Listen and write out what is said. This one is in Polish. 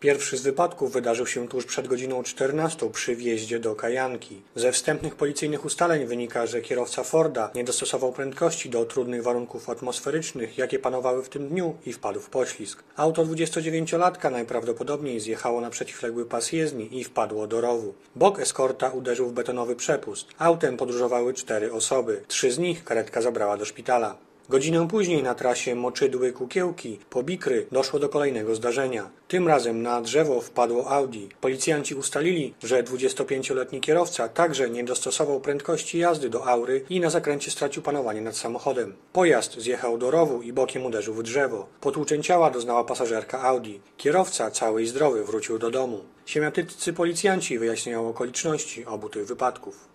Pierwszy z wypadków wydarzył się tuż przed godziną 14 przy wjeździe do Kajanki. Ze wstępnych policyjnych ustaleń wynika, że kierowca Forda nie dostosował prędkości do trudnych warunków atmosferycznych, jakie panowały w tym dniu i wpadł w poślizg. Auto 29-latka najprawdopodobniej zjechało na przeciwległy pas jezdni i wpadło do rowu. Bok eskorta uderzył w betonowy przepust. Autem podróżowały 4 osoby. 3 z nich karetka zabrała do szpitala. Godzinę później na trasie Moczydły-Kukiełki po Bikry doszło do kolejnego zdarzenia. Tym razem na drzewo wpadło Audi. Policjanci ustalili, że 25-letni kierowca także nie dostosował prędkości jazdy do aury i na zakręcie stracił panowanie nad samochodem. Pojazd zjechał do rowu i bokiem uderzył w drzewo. Potłuczeń ciała doznała pasażerka Audi. Kierowca, cały i zdrowy, wrócił do domu. Siemiatyccy policjanci wyjaśniają okoliczności obu tych wypadków.